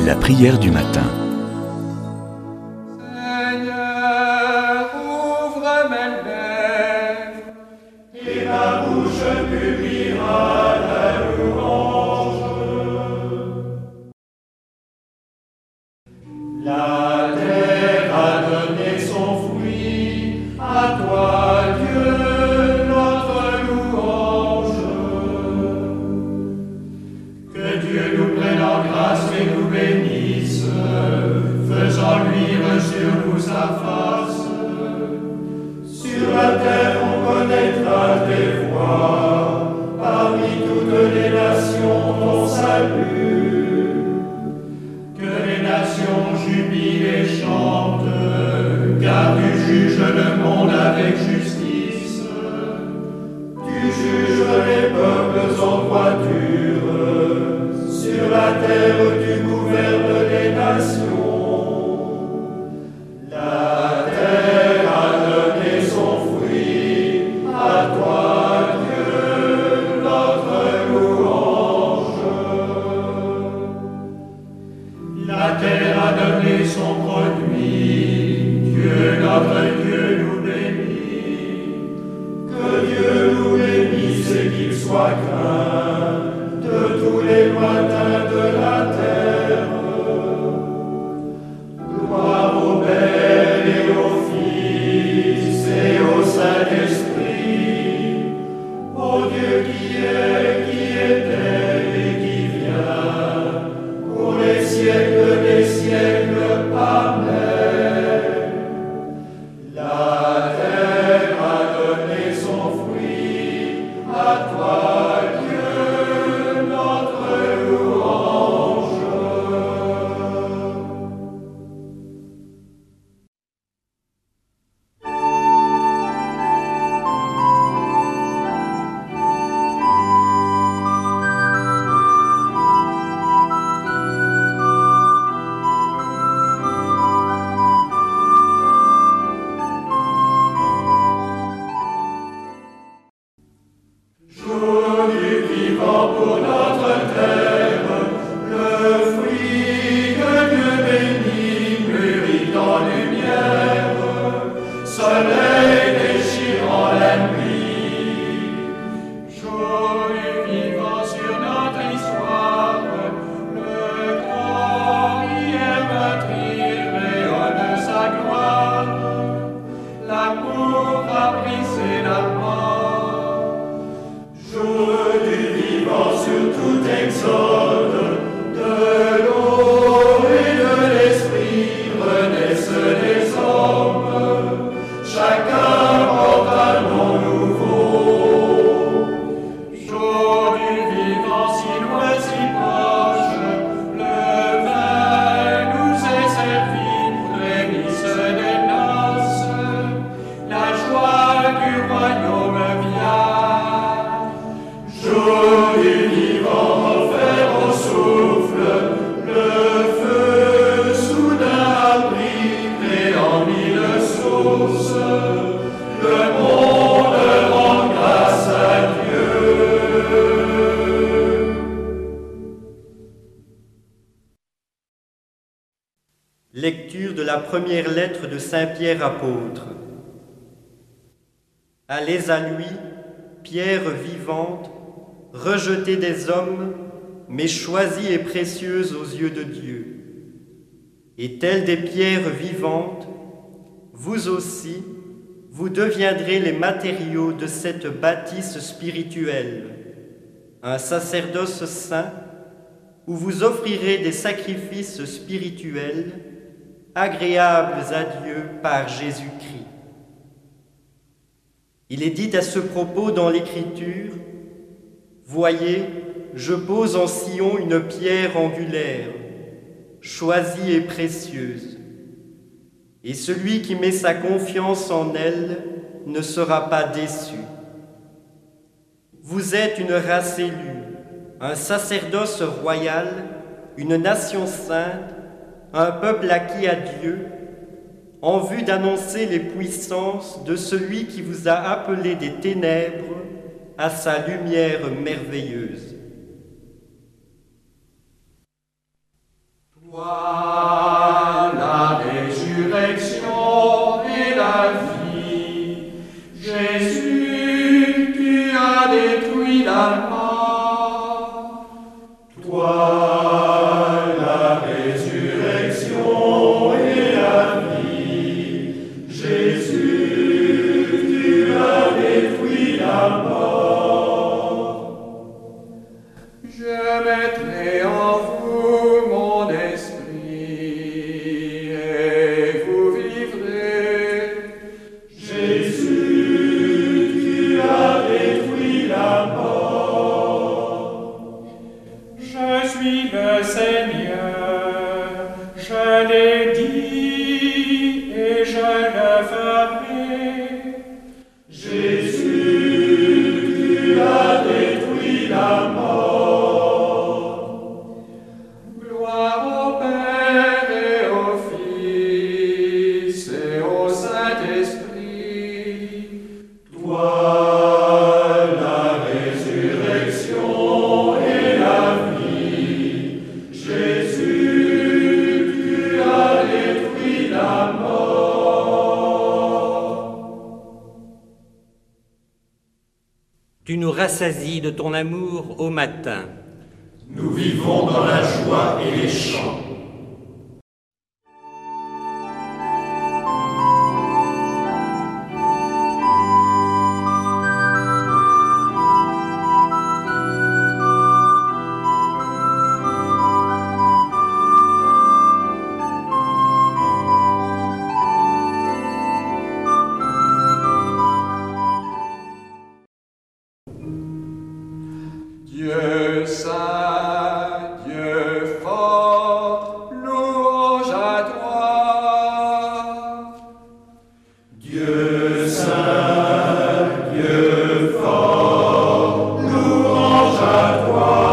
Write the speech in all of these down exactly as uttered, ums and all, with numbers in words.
La prière du matin. Seigneur, ouvre mes lèvres, et ma bouche publiera ta louange. La terre a donné son fruit, à toi, Dieu, notre louange. Que Dieu nous prenne en grâce et nous bénisse, faisant luire sur nous sa face. Sur la terre on connaîtra tes voies, parmi toutes les nations ton salut. Que les nations jubilent et chantent, car tu juges le monde avec justice. Tu juges les peuples en droiture, sur la terre tu gouvernes les nations. La terre a donné son fruit, à toi Dieu, notre louange. La terre a donné son produit, Dieu, notre Dieu, nous bénit. Que Dieu nous bénisse et qu'il soit craint de tous les lointains de la terre. Gloire au Père et au Fils et au Saint-Esprit, au Dieu qui est, qui était et qui vient, pour les siècles des siècles. Amen. La terre a donné son fruit, à toi Dieu, notre louange. Jour du vivant pour notre terre, le fruit que Dieu bénit mûrit en lumière, soleil déchirant la nuit. Jour du vivant sur notre histoire, le grand hier meurtrier rayonne sa gloire. L'amour a brisé la mort. Jour du vivant sur tout exode, de l'eau et de l'esprit renaissent les hommes. Chacun porte un nom nouveau. Jour du vivant si loin, si proche, le vin nous est servi, prémisse des noces. La joie du royaume vient. Jour du vivant offert au souffle, le feu soudain a pris, créant mille sources. Le monde rend grâce à Dieu. Lecture de la première lettre de Saint Pierre apôtre. Allez à lui, pierre vivante, rejetée des hommes, mais choisie et précieuse aux yeux de Dieu. Et telles des pierres vivantes, vous aussi, vous deviendrez les matériaux de cette bâtisse spirituelle, un sacerdoce saint, où vous offrirez des sacrifices spirituels, agréables à Dieu par Jésus-Christ. Il est dit à ce propos dans l'Écriture, « Voyez, je pose en Sion une pierre angulaire, choisie et précieuse, et celui qui met sa confiance en elle ne sera pas déçu. Vous êtes une race élue, un sacerdoce royal, une nation sainte, un peuple acquis à Dieu, en vue d'annoncer les puissances de celui qui vous a appelé des ténèbres à sa lumière merveilleuse. Toi Je mettrai en vous mon esprit et vous vivrez. Jésus, tu as détruit la mort. Je suis le Seigneur, je l'ai dit et je le ferai. Jésus, tu as détruit la mort. Gloire au Père et au Fils et au Saint-Esprit. Toi, la résurrection et la vie. Jésus, tu as détruit la mort. Tu nous rassasies de ton amour au matin. Nous vivons dans la joie et les chants. Dieu saint, Dieu fort, louange à toi. Dieu saint, Dieu fort, louange à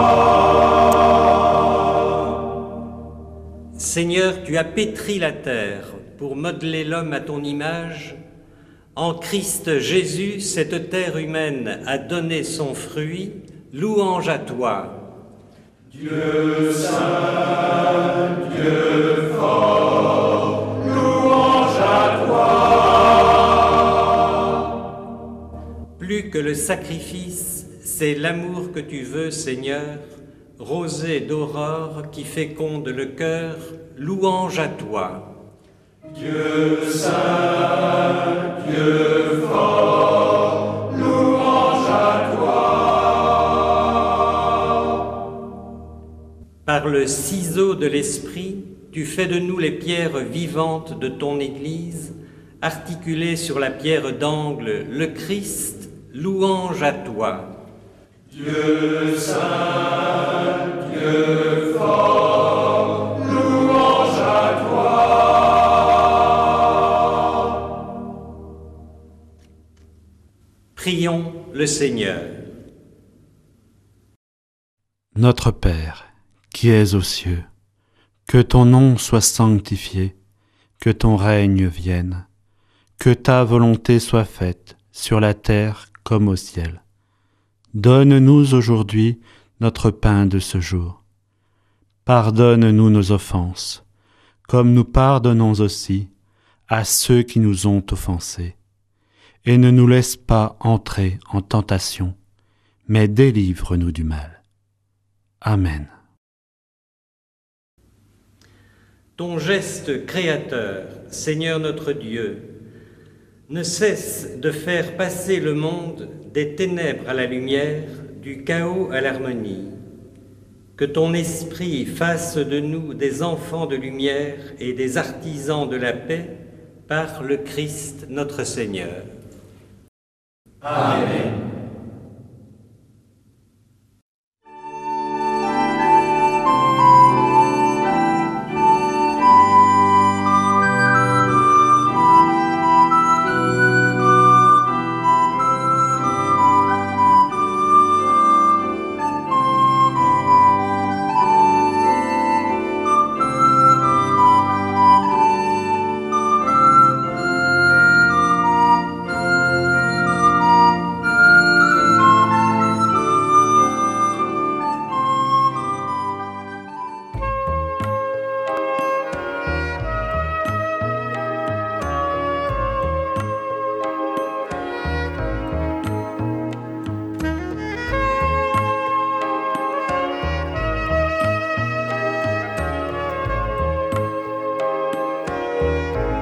toi. Seigneur, tu as pétri la terre pour modeler l'homme à ton image. En Christ Jésus, cette terre humaine a donné son fruit. Louange à toi. Dieu saint, Dieu fort, louange à toi. Plus que le sacrifice, c'est l'amour que tu veux, Seigneur, rosée d'aurore qui féconde le cœur. Louange à toi. Dieu saint, Dieu fort, louange à toi. Par le ciseau de l'Esprit, tu fais de nous les pierres vivantes de ton Église, articulées sur la pierre d'angle, le Christ, louange à toi. Dieu saint, Dieu fort, louange à toi. Prions le Seigneur. Notre Père, qui es aux cieux, que ton nom soit sanctifié, que ton règne vienne, que ta volonté soit faite sur la terre comme au ciel. Donne-nous aujourd'hui notre pain de ce jour. Pardonne-nous nos offenses, comme nous pardonnons aussi à ceux qui nous ont offensés. Et ne nous laisse pas entrer en tentation, mais délivre-nous du mal. Amen. Ton geste créateur, Seigneur notre Dieu, ne cesse de faire passer le monde des ténèbres à la lumière, du chaos à l'harmonie. Que ton esprit fasse de nous des enfants de lumière et des artisans de la paix par le Christ notre Seigneur. Amen. Amen.